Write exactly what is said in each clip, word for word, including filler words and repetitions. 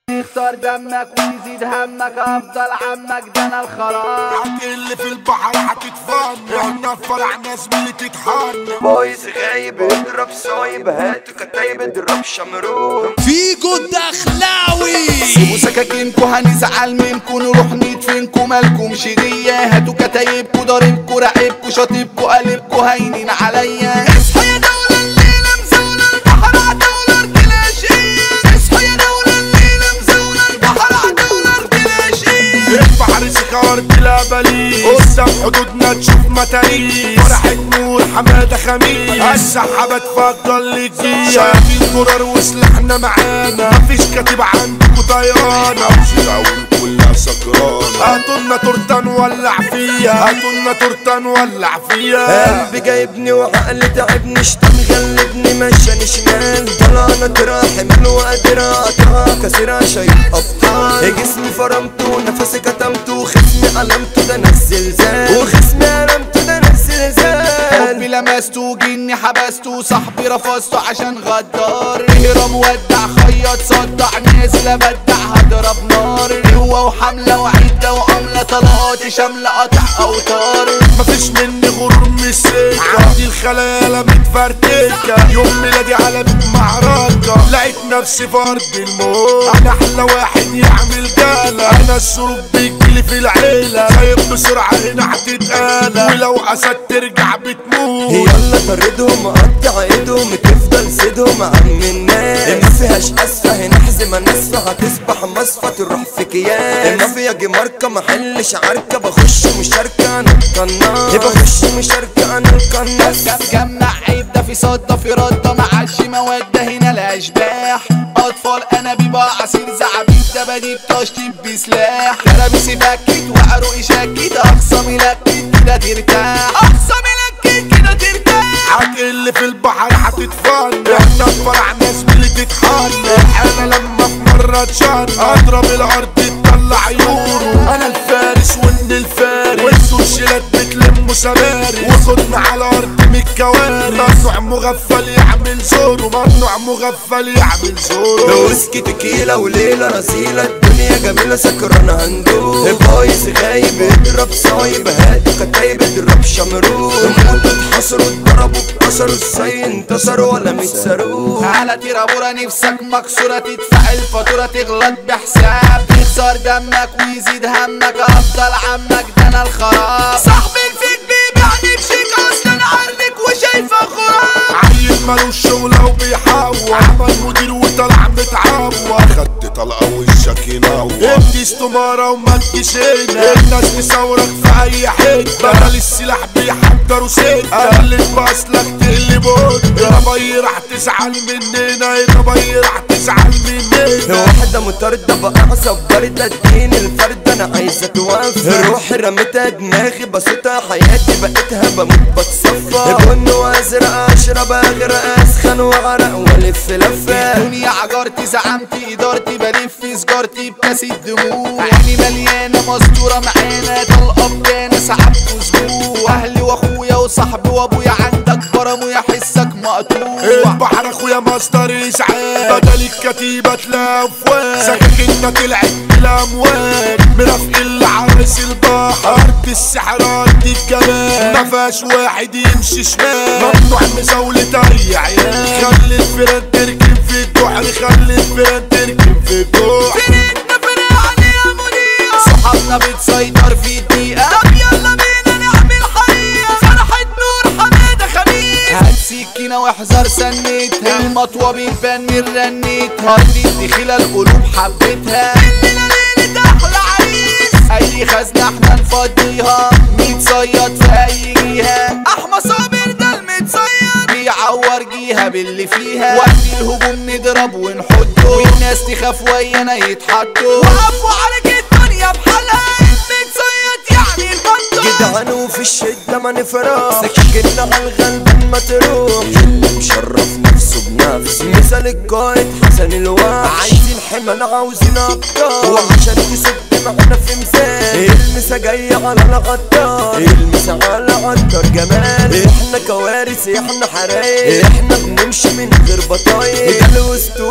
يختار دمك ويزيد همك افضل عمك ده انا الخلاص. اللي في البحر هتتفن احنا فرعنا زميلي تتحن. بايظ غايب اضرب صايب هاتوا كتايب اضرب شمرون. فيجو الدخلاوي سيبوا سكاكينكو هنزعل منكو نروح ندفنكو مالكمش ليا. هاتوا كتايبكو ضاربكو راقبكو شاطبكو قلبكو هاينين عليا. اصحى يا دولة الليلة مزولة البحر عدولة ارتلاشية. اصحى يا دولة الليلة مزولة البحر عدولة ارتلاشية. البحر سكار بلا بليل قدام حدودنا تشوف متاريس. فرحة نور حمادة خميس السحابة تفضل للجيش. شايفين قرار وسلاحنا معانا مفيش كاتب عندكو طيانة. عاوزين كلها سكرانة. هاتولنا تورتة نولع فيها هاتولنا تورتة نولع فيها. قلبي جايبني وعقلي تعبني شتا مغلبني مشاني شمال. طلعنا تراحي من وقادر اقطعها كسرها شايف ابطال. جسمي فرمته نفسي كتمته خصمي قلمته ده انا الزلزال. وخصمي قلمته ده انا الزلزال. حبي لمسته جني حبسته صاحبي رفضته عشان غدار. هرم ودع خيط صدع نازل ابدع هضرب نار. هو وحملة وعدة وعملة طلقاتي شاملة قطع اوتار. مفيش مني غرور من السكة عندي الخلايا متفرتكة. يوم ميلادي على بيت معركة لقيت نفسي في ارض الموت. انا احلى واحد يعمل جالة. انا السروب بيجيلي في العيلة سايب بسرعة هنا هتتقالى. ولو اسد ترجع بتموت. يلا طردهم قطع ايدهم تفضل سيدهم عم الناس. ما فيهاش اسفة هنا حزمة ناسفة هتصبح مصفى تروح في كياس. ما فيها جي ماركة محلش عركة بخش مشاركة انا القناص. بخش مشاركة انا القناص. جمع عيب ده في صدى في ردة معادش مواد هنا الاشباح. اطفال انابيب عصير زعبيب دباديب تشطيب بسلاح. كرابيسي بكت وعروقي شكت اخصامي لكت كده ترتاح. اخصامي لكت كده ترتاح. اللي في البحر هتتفن احنا فرعنا زميلي تتحن. انا لما في مرة اتشن اضرب الارض تطلع يورو. انا الفارس وان الفارس وانتو الشلات بتلموا سماري. وخدنا على ارض من الكوارث. ممنوع مغفل يعمل زورو ممنوع مغفل يعمل زورو. ويسكي تكيلة وليلة رسيلة الدنيا جميلة سكرانة هندوب. بايظ غايب اضرب صايب هاتوا كتايب اضرب شمرون. موتوا اتحصروا اتضربوا اتكسروا ازاي انتصروا ولا متسروه. على تيرابورا نفسك مكسورة تدفع الفاتورة تغلط بحساب. يخسر دمك ويزيد همك افضل عمك ده انا الخلاص. صاحبي الفيك بيبيعني بشيك اصلا عرضك وشايفه خراب. عيل مالوش شغلة وبيحور. عمل مدير وطلع متعور. خدت طلقة وشك ينور. ابني استمارة وما تجيش هنا. الناس تصورك في اي حتة. بدل السلاح بيحضروا ستة. قلت باصلك تقلب قدة. يا ربي راح تزعل مننا يا ربي راح تزعل مننا. واحدة مطاردة بقى صبرت اديني الفردة انا عايزة توفى. روحي رميتها دماغي بسيطة حياتي بقيتها بموت بتصفى. بن وازرق اشرب اغرق اسخن واغرق والف لفة. الدنيا عجرتي زعمتي ادارتي بلف سجارتي بكاس الدموع. عيني مليانة مستورة معانا طلقة بدانا سحبت اسبوع. اهلي واخويا وصاحبي وابويا عندك برم ويحسك مقطوع. البحر اخويا مصدر اسعاف بدل الكتيبة تلفوان. سكاكيننا طلعت بلا امواج مرافق العرس البحر. ارض السحر ارض الجمال مفيهاش واحد يمشي شمال. ممنوع مزاولة اي عيال. خلي الفيران تركن في الجحر خلي الفيران تركن في الجحر. فرقنا فرقنا يا مذيع صحابنا بتسيطر في الدقيقة. طب يلا بينا نعمل حقيقة. فرحة نور حمادة خميس. هات سكينة واحذر سنتها. المطوة بتبان رنتها. ارض دخيلة القلوب حبتها. الليلة ليلة احلى عريس. اي خزنة احنا نفضيها. متصيد في اي جهة. احمى صابر ده المتصيد بيعور جيها باللي فيها. وقت الهجوم نضرب ونحطه. والناس تخاف ويانا يتحطوا. وقفوا عليك الدنيا بحالها. المتصيد يعني البطل. جدعان وفي الشدة ما نفرح. سكينا على الغلبان ما تروح. اللي مشرف نفسه بنفسه مثال القائد حسن الواحد. عايزين حمل عاوزين ابطال. وعشان تسد معنا في مثال. المسا جاية على الغدار. المسا على عطر جمال. احنا كوارث احنا حرايق. احنا بنمشي من غير بطايق. ده الاسطورة اللي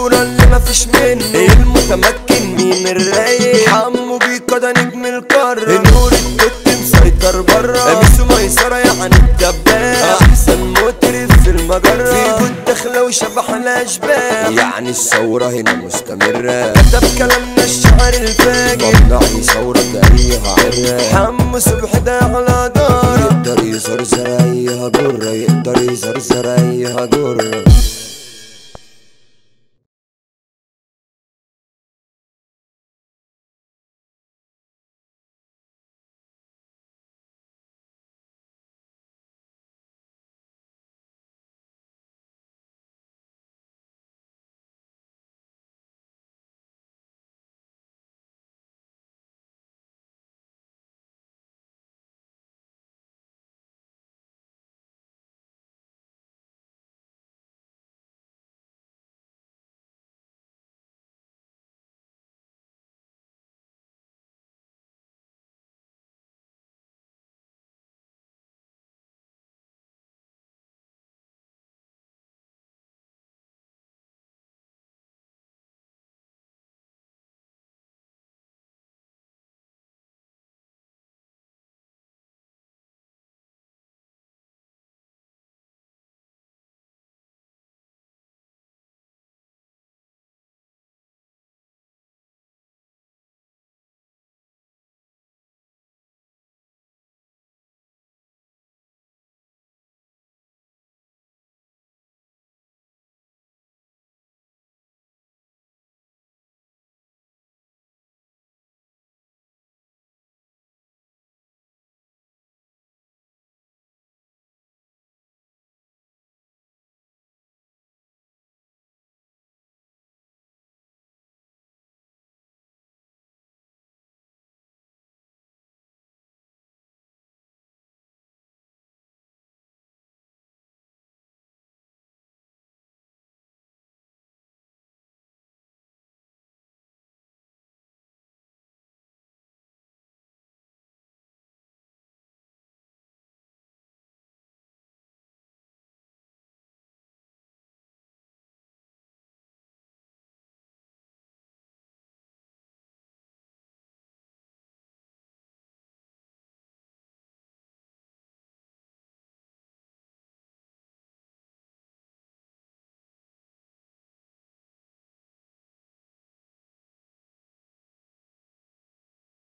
مفيش منه المتمكن مين الرايق حمو بيكا ده نجم القارة نور التوت مسيطر برا ميسو ميسرة يعني الدباب احسن مطرب في المجرة في جود داخلة وشبح الاشباح يعني الثورة هنا مستمرة كتب كلامنا الشعر الفاجر ممنوع ثورة جريها عرة حمو صبح ده على دار يقدر يزرزر ايها جرة يقدر يزرزر ايها جرة